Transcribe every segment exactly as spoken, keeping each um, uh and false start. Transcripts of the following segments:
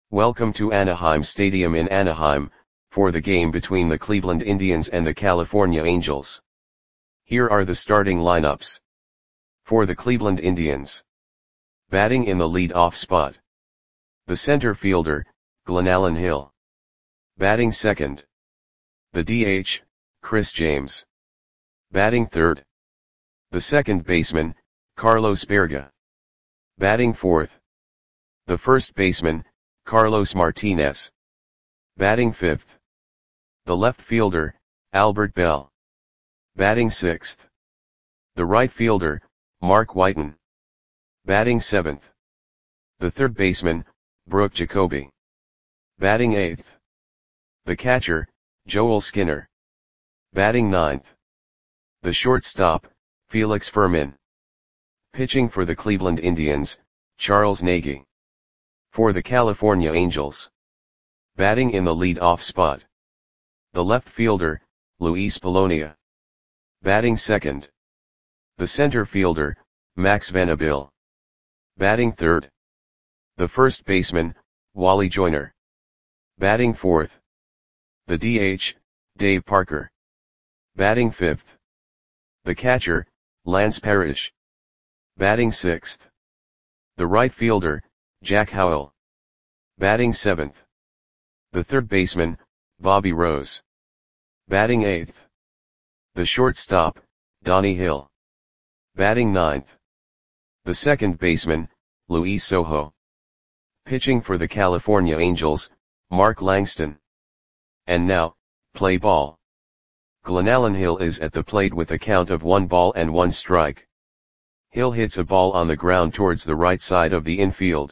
Welcome to Anaheim Stadium in Anaheim, for the game between the Cleveland Indians and the California Angels. Here are the starting lineups. For the Cleveland Indians. Batting in the lead-off spot. The center fielder, Glenallen Hill. Batting second. The D H, Chris James. Batting third. The second baseman, Carlos Baerga. Batting fourth. The first baseman, Carlos Martinez. Batting fifth. The left fielder, Albert Belle. Batting sixth. The right fielder, Mark Whiten. Batting seventh. The third baseman, Brooke Jacoby. Batting eighth. The catcher, Joel Skinner. Batting ninth. The shortstop, Felix Fermin. Pitching for the Cleveland Indians, Charles Nagy. For the California Angels. Batting in the lead-off spot. The left fielder, Luis Polonia. Batting second. The center fielder, Max Venable. Batting third. The first baseman, Wally Joyner. Batting fourth. The D H, Dave Parker. Batting fifth. The catcher, Lance Parrish. Batting sixth. The right fielder, Jack Howell. Batting seventh. The third baseman, Bobby Rose. Batting eighth. The shortstop, Donnie Hill. Batting ninth. The second baseman, Luis Sojo. Pitching for the California Angels, Mark Langston. And now, play ball. Glenallen Hill is at the plate with a count of one ball and one strike. Hill hits a ball on the ground towards the right side of the infield.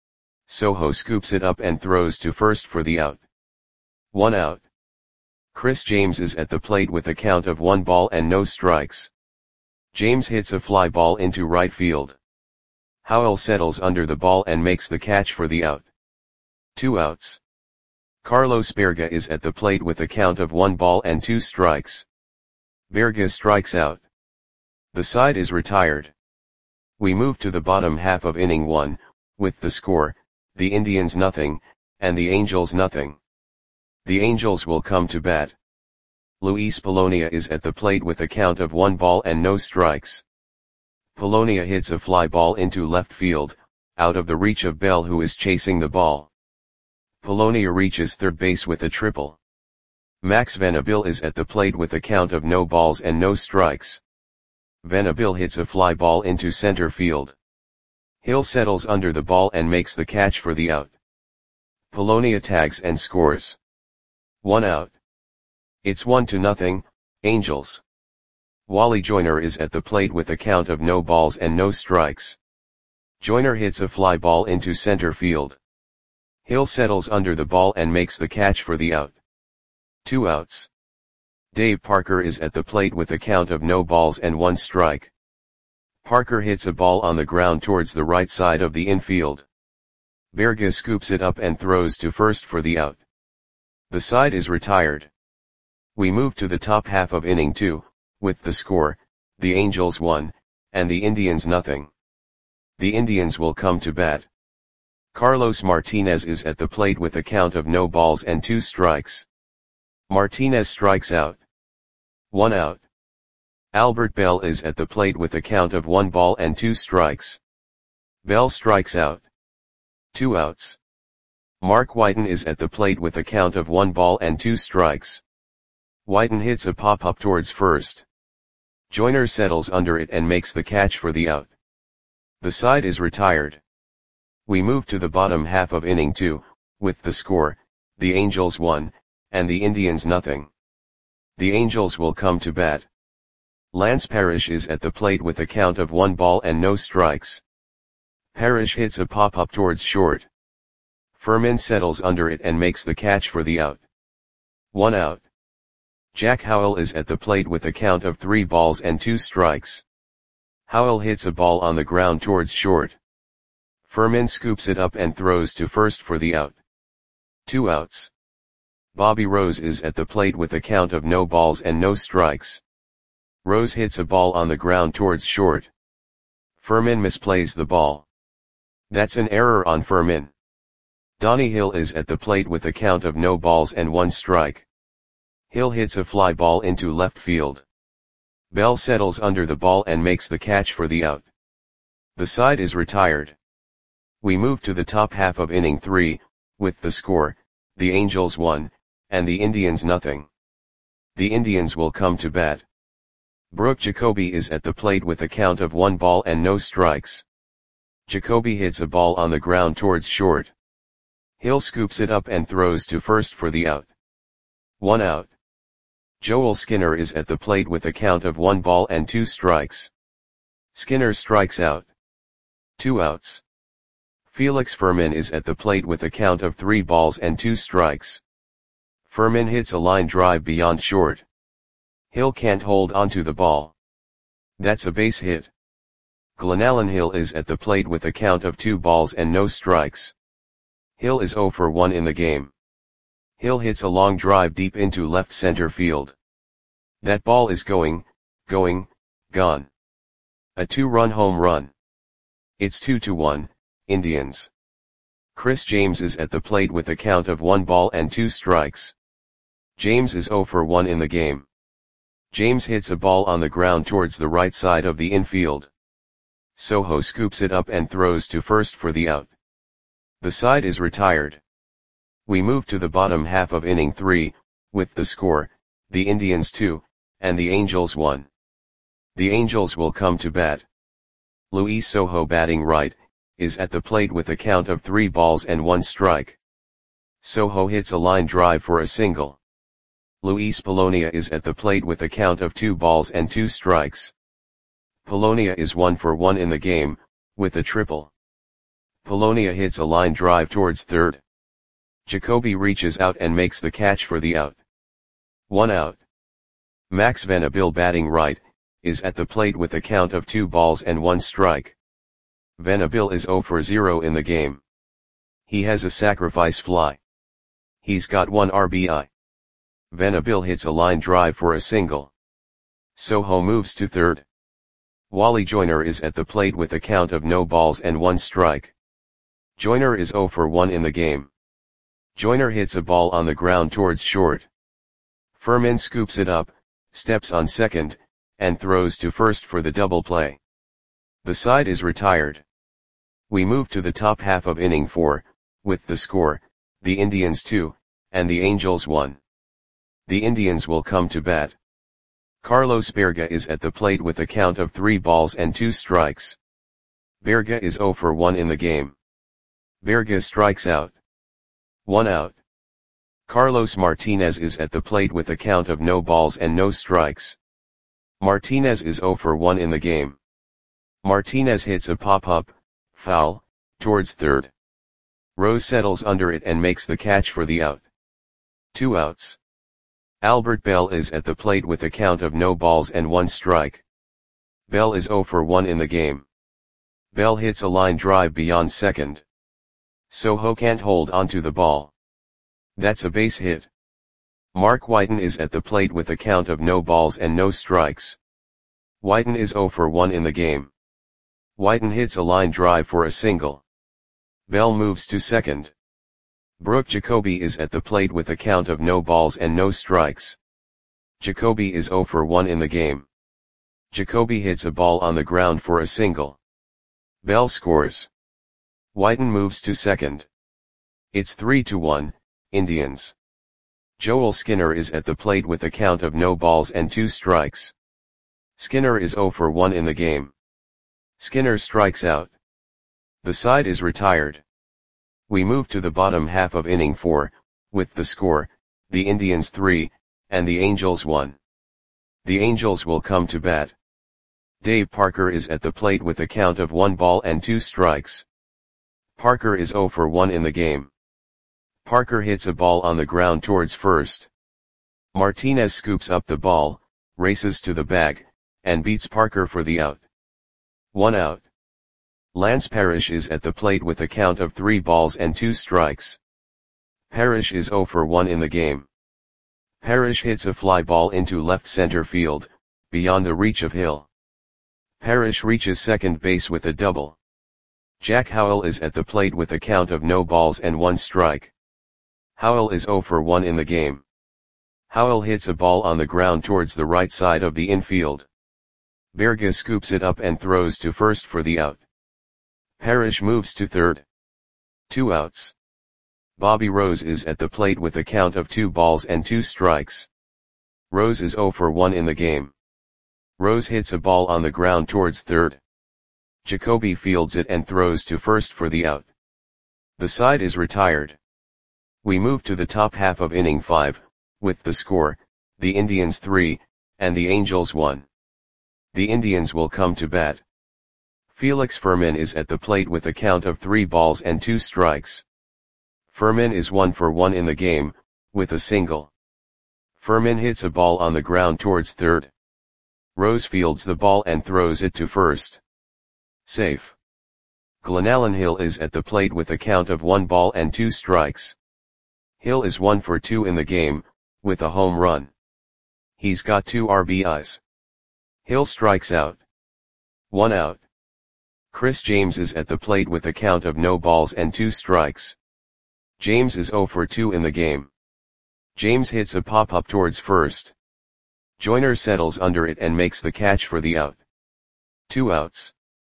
Sojo scoops it up and throws to first for the out. One out. Chris James is at the plate with a count of one ball and no strikes. James hits a fly ball into right field. Howell settles under the ball and makes the catch for the out. Two outs. Carlos Baerga is at the plate with a count of one ball and two strikes. Baerga strikes out. The side is retired. We move to the bottom half of inning one, with the score, the Indians nothing, and the Angels nothing. The Angels will come to bat. Luis Polonia is at the plate with a count of one ball and no strikes. Polonia hits a fly ball into left field, out of the reach of Bell, who is chasing the ball. Polonia reaches third base with a triple. Max Venable is at the plate with a count of no balls and no strikes. Venable hits a fly ball into center field. Hill settles under the ball and makes the catch for the out. Polonia tags and scores. One out. It's one to nothing, Angels. Wally Joyner is at the plate with a count of no balls and no strikes. Joyner hits a fly ball into center field. Hill settles under the ball and makes the catch for the out. Two outs. Dave Parker is at the plate with a count of no balls and one strike. Parker hits a ball on the ground towards the right side of the infield. Baerga scoops it up and throws to first for the out. The side is retired. We move to the top half of inning two, with the score, the Angels one, and the Indians nothing. The Indians will come to bat. Carlos Martinez is at the plate with a count of no balls and two strikes. Martinez strikes out. One out. Albert Belle is at the plate with a count of one ball and two strikes. Belle strikes out. Two outs. Mark Whiten is at the plate with a count of one ball and two strikes. Whiten hits a pop-up towards first. Joyner settles under it and makes the catch for the out. The side is retired. We move to the bottom half of inning two, with the score, the Angels one, and the Indians nothing. The Angels will come to bat. Lance Parrish is at the plate with a count of one ball and no strikes. Parrish hits a pop-up towards short. Fermin settles under it and makes the catch for the out. One out. Jack Howell is at the plate with a count of three balls and two strikes. Howell hits a ball on the ground towards short. Fermin scoops it up and throws to first for the out. Two outs. Bobby Rose is at the plate with a count of no balls and no strikes. Rose hits a ball on the ground towards short. Fermin misplays the ball. That's an error on Fermin. Donnie Hill is at the plate with a count of no balls and one strike. Hill hits a fly ball into left field. Bell settles under the ball and makes the catch for the out. The side is retired. We move to the top half of inning three, with the score, the Angels one, and the Indians nothing. The Indians will come to bat. Brooke Jacoby is at the plate with a count of one ball and no strikes. Jacoby hits a ball on the ground towards short. Hill scoops it up and throws to first for the out. One out. Joel Skinner is at the plate with a count of one ball and two strikes. Skinner strikes out. Two outs. Felix Fermin is at the plate with a count of three balls and two strikes. Fermin hits a line drive beyond short. Hill can't hold onto the ball. That's a base hit. Glenallen Hill is at the plate with a count of two balls and no strikes. Hill is oh for one in the game. Hill hits a long drive deep into left center field. That ball is going, going, gone. A two-run home run. It's two to one, Indians. Chris James is at the plate with a count of one ball and two strikes. James is oh for one in the game. James hits a ball on the ground towards the right side of the infield. Soho scoops it up and throws to first for the out. The side is retired. We move to the bottom half of inning three, with the score, the Indians two, and the Angels one. The Angels will come to bat. Luis Soho, batting right, is at the plate with a count of three balls and one strike. Soho hits a line drive for a single. Luis Polonia is at the plate with a count of two balls and two strikes. Polonia is one for one in the game, with a triple. Polonia hits a line drive towards third. Jacoby reaches out and makes the catch for the out. One out. Max Venable, batting right, is at the plate with a count of two balls and one strike. Venable is oh for zero in the game. He has a sacrifice fly. He's got one R B I. Venable hits a line drive for a single. Soho moves to third. Wally Joyner is at the plate with a count of no balls and one strike. Joyner is oh for one in the game. Joyner hits a ball on the ground towards short. Fermin scoops it up, steps on second, and throws to first for the double play. The side is retired. We move to the top half of inning four, with the score, the Indians two, and the Angels one. The Indians will come to bat. Carlos Berga is at the plate with a count of three balls and two strikes. Berga is oh for one in the game. Berga strikes out. One out. Carlos Martinez is at the plate with a count of no balls and no strikes. Martinez is oh for one in the game. Martinez hits a pop-up, foul, towards third. Rose settles under it and makes the catch for the out. Two outs. Albert Bell is at the plate with a count of no balls and one strike. Bell is oh for one in the game. Bell hits a line drive beyond second. Soho can't hold onto the ball. That's a base hit. Mark Whiten is at the plate with a count of no balls and no strikes. Whiten is oh for one in the game. Whiten hits a line drive for a single. Bell moves to second. Brooke Jacoby is at the plate with a count of no balls and no strikes. Jacoby is oh for one in the game. Jacoby hits a ball on the ground for a single. Bell scores. Whiten moves to second. It's three to one, Indians. Joel Skinner is at the plate with a count of no balls and two strikes. Skinner is oh for one in the game. Skinner strikes out. The side is retired. We move to the bottom half of inning four, with the score, the Indians three, and the Angels one. The Angels will come to bat. Dave Parker is at the plate with a count of one ball and two strikes. Parker is oh for one in the game. Parker hits a ball on the ground towards first. Martinez scoops up the ball, races to the bag, and beats Parker for the out. One out. Lance Parrish is at the plate with a count of three balls and two strikes. Parrish is oh for one in the game. Parrish hits a fly ball into left center field, beyond the reach of Hill. Parrish reaches second base with a double. Jack Howell is at the plate with a count of no balls and one strike. Howell is zero for one in the game. Howell hits a ball on the ground towards the right side of the infield. Berge scoops it up and throws to first for the out. Parrish moves to third. Two outs. Bobby Rose is at the plate with a count of two balls and two strikes. Rose is zero for one in the game. Rose hits a ball on the ground towards third. Jacoby fields it and throws to first for the out. The side is retired. We move to the top half of inning five, with the score, the Indians three, and the Angels one. The Indians will come to bat. Felix Fermin is at the plate with a count of three balls and two strikes. Fermin is one for one in the game, with a single. Fermin hits a ball on the ground towards third. Rose fields the ball and throws it to first. Safe. Glenallen Hill is at the plate with a count of one ball and two strikes. Hill is one for two in the game, with a home run. He's got two R B Is. Hill strikes out. One out. Chris James is at the plate with a count of no balls and two strikes. James is zero for two in the game. James hits a pop-up towards first. Joyner settles under it and makes the catch for the out. Two outs.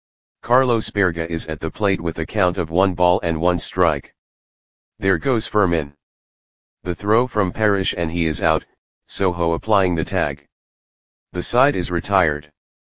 Carlos Berge is at the plate with a count of one ball and one strike. There goes Fermin. The throw from Parrish and he is out, Soho applying the tag. The side is retired.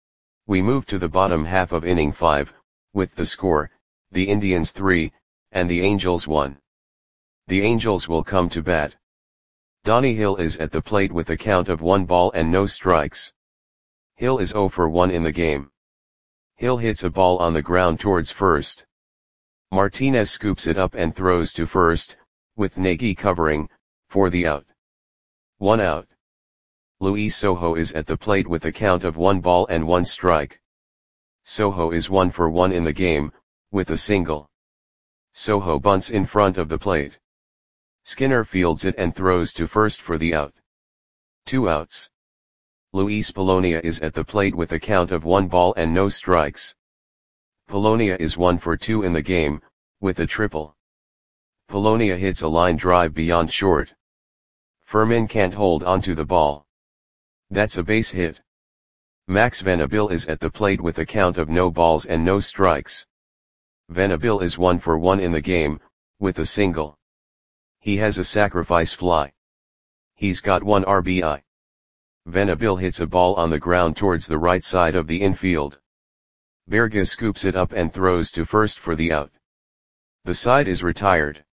We move to the bottom half of inning five, with the score, the Indians three, and the Angels one. The Angels will come to bat. Donnie Hill is at the plate with a count of one ball and no strikes. Hill is zero for one in the game. Hill hits a ball on the ground towards first. Martinez scoops it up and throws to first, with Nagy covering, for the out. One out. Luis Soho is at the plate with a count of one ball and one strike. Soho is one for one in the game, with a single. Soho bunts in front of the plate. Skinner fields it and throws to first for the out. Two outs. Luis Polonia is at the plate with a count of one ball and no strikes. Polonia is one for two in the game, with a triple. Polonia hits a line drive beyond short. Fermin can't hold onto the ball. That's a base hit. Max Venabil is at the plate with a count of no balls and no strikes. Venabil is one for one in the game, with a single. He has a sacrifice fly. He's got one R B I. Venabil hits a ball on the ground towards the right side of the infield. Berge scoops it up and throws to first for the out. The side is retired.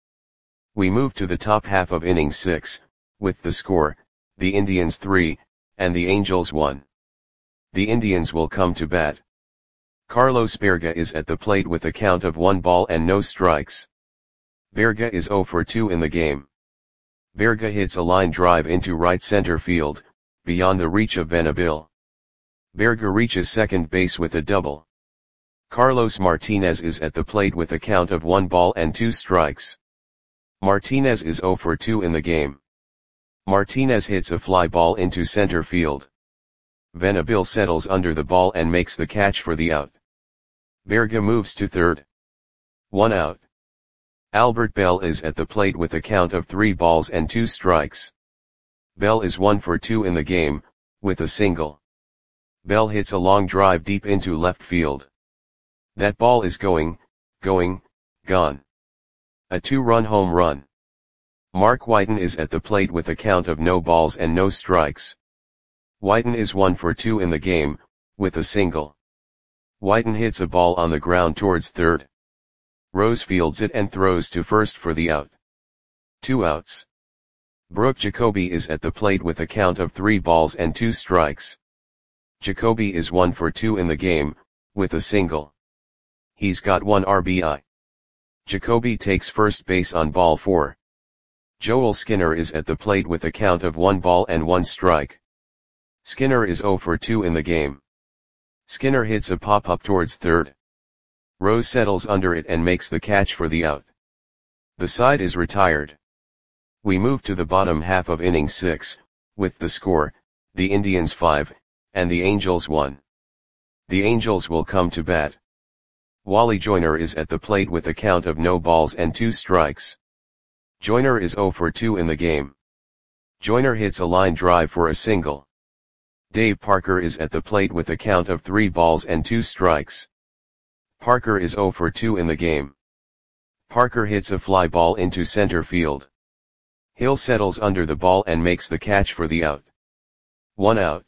We move to the top half of inning six, with the score, the Indians three, and the Angels one. The Indians will come to bat. Carlos Berge is at the plate with a count of one ball and no strikes. Berge is zero for two in the game. Berge hits a line drive into right center field, beyond the reach of Venabil. Berge reaches second base with a double. Carlos Martinez is at the plate with a count of one ball and two strikes. Martinez is zero for two in the game. Martinez hits a fly ball into center field. Venabil settles under the ball and makes the catch for the out. Berge moves to third. One out. Albert Bell is at the plate with a count of three balls and two strikes. Bell is one for two in the game, with a single. Bell hits a long drive deep into left field. That ball is going, going, gone. A two-run home run. Mark Whiten is at the plate with a count of no balls and no strikes. Whiten is one for two in the game, with a single. Whiten hits a ball on the ground towards third. Rose fields it and throws to first for the out. Two outs. Brooke Jacoby is at the plate with a count of three balls and two strikes. Jacoby is one for two in the game, with a single. He's got one R B I. Jacoby takes first base on ball four. Joel Skinner is at the plate with a count of one ball and one strike. Skinner is zero for two in the game. Skinner hits a pop-up towards third. Rose settles under it and makes the catch for the out. The side is retired. We move to the bottom half of inning six, with the score, the Indians five, and the Angels one. The Angels will come to bat. Wally Joyner is at the plate with a count of no balls and two strikes. Joyner is zero for two in the game. Joyner hits a line drive for a single. Dave Parker is at the plate with a count of three balls and two strikes. Parker is zero for two in the game. Parker hits a fly ball into center field. Hill settles under the ball and makes the catch for the out. One out.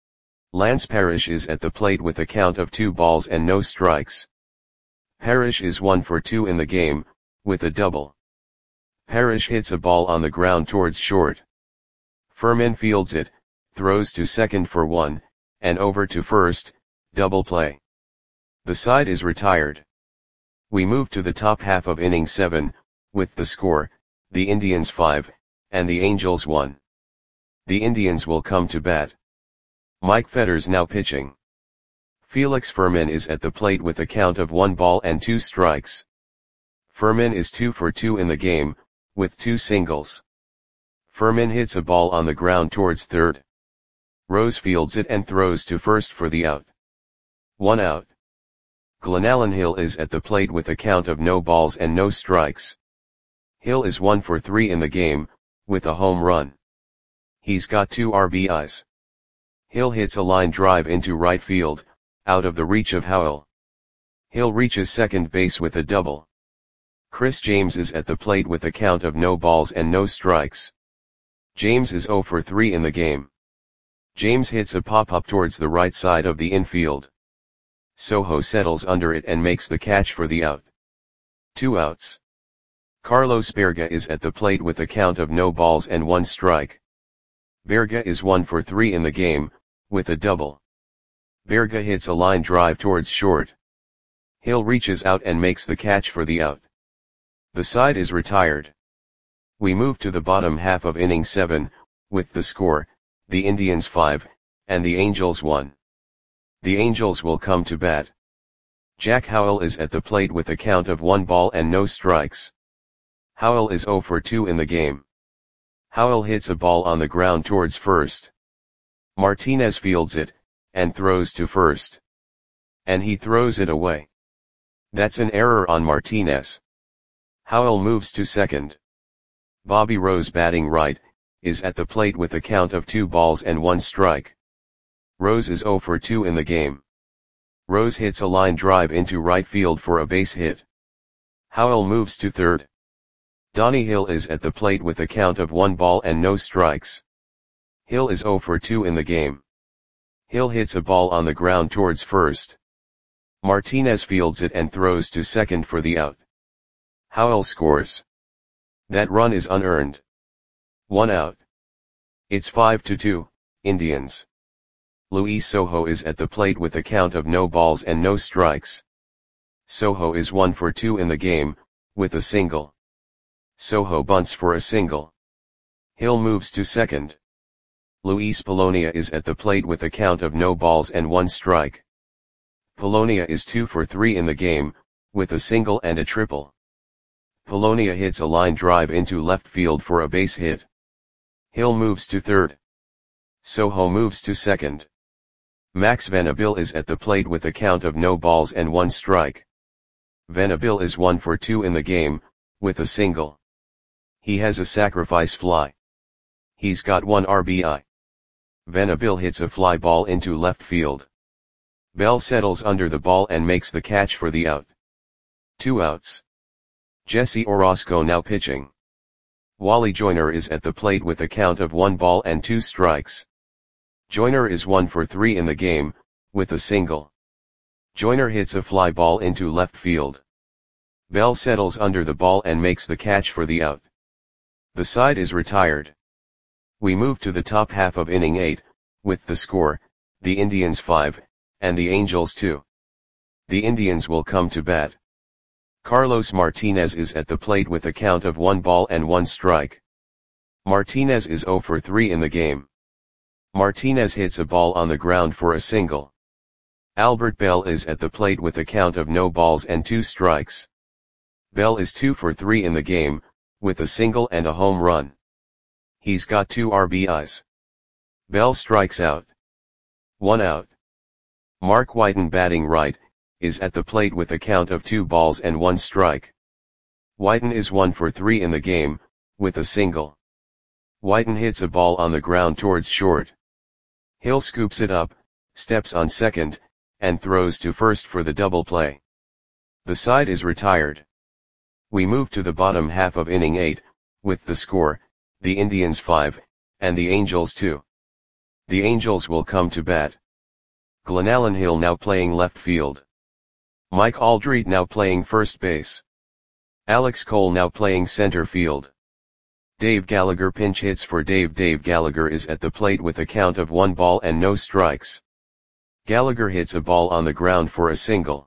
Lance Parrish is at the plate with a count of two balls and no strikes. Parrish is one for two in the game, with a double. Parrish hits a ball on the ground towards short. Furman fields it, throws to second for one, and over to first, double play. The side is retired. We move to the top half of inning seven, with the score, the Indians five, and the Angels one. The Indians will come to bat. Mike Fetters now pitching. Felix Furman is at the plate with a count of one ball and two strikes. Furman is two for two in the game, with two singles. Furman hits a ball on the ground towards third. Rose fields it and throws to first for the out. One out. Glenallen Hill is at the plate with a count of no balls and no strikes. Hill is one for three in the game, with a home run. He's got two R B Is. Hill hits a line drive into right field, out of the reach of Howell. Hill reaches second base with a double. Chris James is at the plate with a count of no balls and no strikes. James is zero for three in the game. James hits a pop-up towards the right side of the infield. Soho settles under it and makes the catch for the out. Two outs. Carlos Berga is at the plate with a count of no balls and one strike. Berga is one for three in the game, with a double. Berga hits a line drive towards short. Hill reaches out and makes the catch for the out. The side is retired. We move to the bottom half of inning seven, with the score, the Indians five, and the Angels one. The Angels will come to bat. Jack Howell is at the plate with a count of one ball and no strikes. Howell is zero for two in the game. Howell hits a ball on the ground towards first. Martinez fields it, and throws to first. And he throws it away. That's an error on Martinez. Howell moves to second. Bobby Rose, batting right, is at the plate with a count of two balls and one strike. Rose is zero for two in the game. Rose hits a line drive into right field for a base hit. Howell moves to third. Donnie Hill is at the plate with a count of one ball and no strikes. Hill is zero for two in the game. Hill hits a ball on the ground towards first. Martinez fields it and throws to second for the out. Howell scores. That run is unearned. One out. It's five to two, Indians. Luis Sojo is at the plate with a count of no balls and no strikes. Sojo is one for two in the game, with a single. Sojo bunts for a single. Hill moves to second. Luis Polonia is at the plate with a count of no balls and one strike. Polonia is two for three in the game, with a single and a triple. Polonia hits a line drive into left field for a base hit. Hill moves to third. Sojo moves to second. Max Venabil is at the plate with a count of no balls and one strike. Venabil is one for two in the game, with a single. He has a sacrifice fly. He's got one R B I. Venabil hits a fly ball into left field. Bell settles under the ball and makes the catch for the out. Two outs. Jesse Orozco now pitching. Wally Joyner is at the plate with a count of one ball and two strikes. Joyner is one for three in the game, with a single. Joyner hits a fly ball into left field. Bell settles under the ball and makes the catch for the out. The side is retired. We move to the top half of inning eight, with the score, the Indians five, and the Angels two. The Indians will come to bat. Carlos Martinez is at the plate with a count of one ball and one strike. Martinez is zero for three in the game. Martinez hits a ball on the ground for a single. Albert Bell is at the plate with a count of no balls and two strikes. Bell is two for three in the game, with a single and a home run. He's got two R B Is. Bell strikes out. One out. Mark Whiten, batting right, is at the plate with a count of two balls and one strike. Whiten is one for three in the game, with a single. Whiten hits a ball on the ground towards short. Hill scoops it up, steps on second, and throws to first for the double play. The side is retired. We move to the bottom half of inning eight, with the score, the Indians five, and the Angels two. The Angels will come to bat. Glenallen Hill now playing left field. Mike Aldrete now playing first base. Alex Cole now playing center field. Dave Gallagher pinch hits for Dave. Dave Gallagher is at the plate with a count of one ball and no strikes. Gallagher hits a ball on the ground for a single.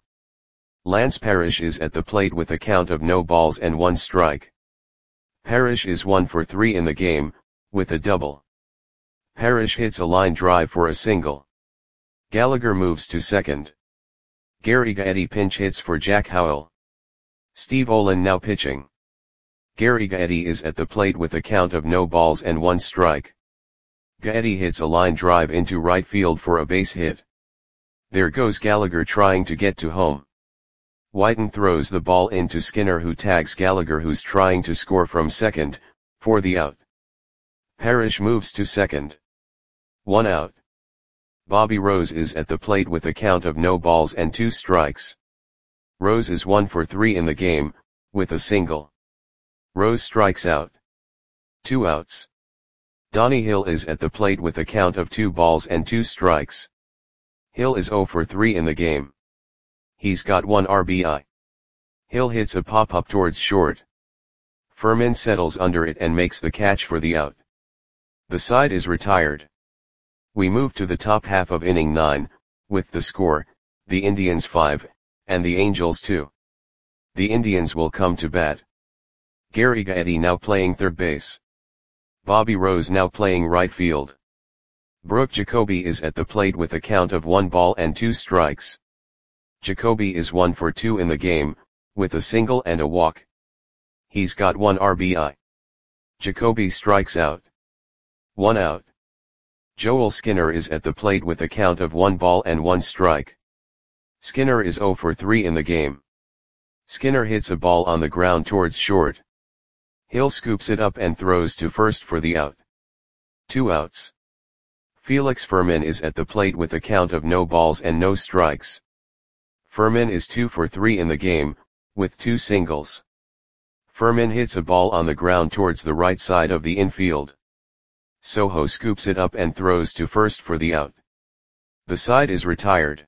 Lance Parrish is at the plate with a count of no balls and one strike. Parrish is one for three in the game, with a double. Parrish hits a line drive for a single. Gallagher moves to second. Gary Gaetti pinch hits for Jack Howell. Steve Olin now pitching. Gary Gaetti is at the plate with a count of no balls and one strike. Gaetti hits a line drive into right field for a base hit. There goes Gallagher trying to get to home. Whiten throws the ball into Skinner, who tags Gallagher, who's trying to score from second, for the out. Parrish moves to second. One out. Bobby Rose is at the plate with a count of no balls and two strikes. Rose is one for three in the game, with a single. Rose strikes out. Two outs. Donnie Hill is at the plate with a count of two balls and two strikes. Hill is zero for three in the game. He's got one R B I. Hill hits a pop-up towards short. Furman settles under it and makes the catch for the out. The side is retired. We move to the top half of inning nine, with the score, the Indians five, and the Angels two. The Indians will come to bat. Gary Gaetti now playing third base. Bobby Rose now playing right field. Brooke Jacoby is at the plate with a count of one ball and two strikes. Jacoby is one for two in the game, with a single and a walk. He's got one R B I. Jacoby strikes out. One out. Joel Skinner is at the plate with a count of one ball and one strike. Skinner is zero for three in the game. Skinner hits a ball on the ground towards short. Hill scoops it up and throws to first for the out. Two outs. Felix Furman is at the plate with a count of no balls and no strikes. Furman is two for three in the game, with two singles. Furman hits a ball on the ground towards the right side of the infield. Soho scoops it up and throws to first for the out. The side is retired.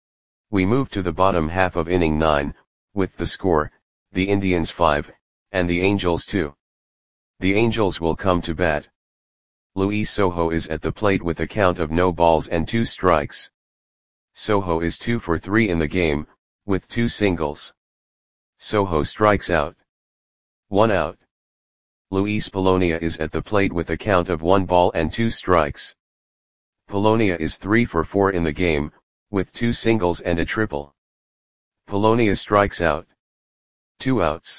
We move to the bottom half of inning nine, with the score, the Indians five, and the Angels two. The Angels will come to bat. Luis Soho is at the plate with a count of no balls and two strikes. Soho is two for three in the game, with two singles. Soho strikes out. One out. Luis Polonia is at the plate with a count of one ball and two strikes. Polonia is three for four in the game, with two singles and a triple. Polonia strikes out. Two outs.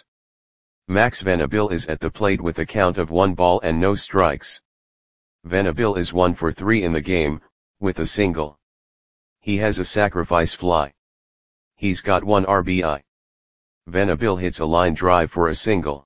Max Venable is at the plate with a count of one ball and no strikes. Venable is one for three in the game, with a single. He has a sacrifice fly. He's got one R B I. Venable hits a line drive for a single.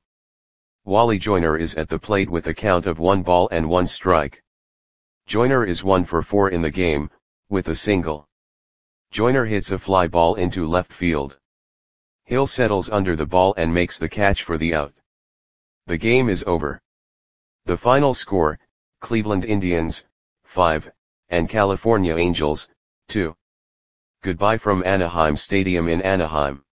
Wally Joyner is at the plate with a count of one ball and one strike. Joyner is one for four in the game, with a single. Joyner hits a fly ball into left field. Hill settles under the ball and makes the catch for the out. The game is over. The final score, Cleveland Indians, five, and California Angels, two. Goodbye from Anaheim Stadium in Anaheim.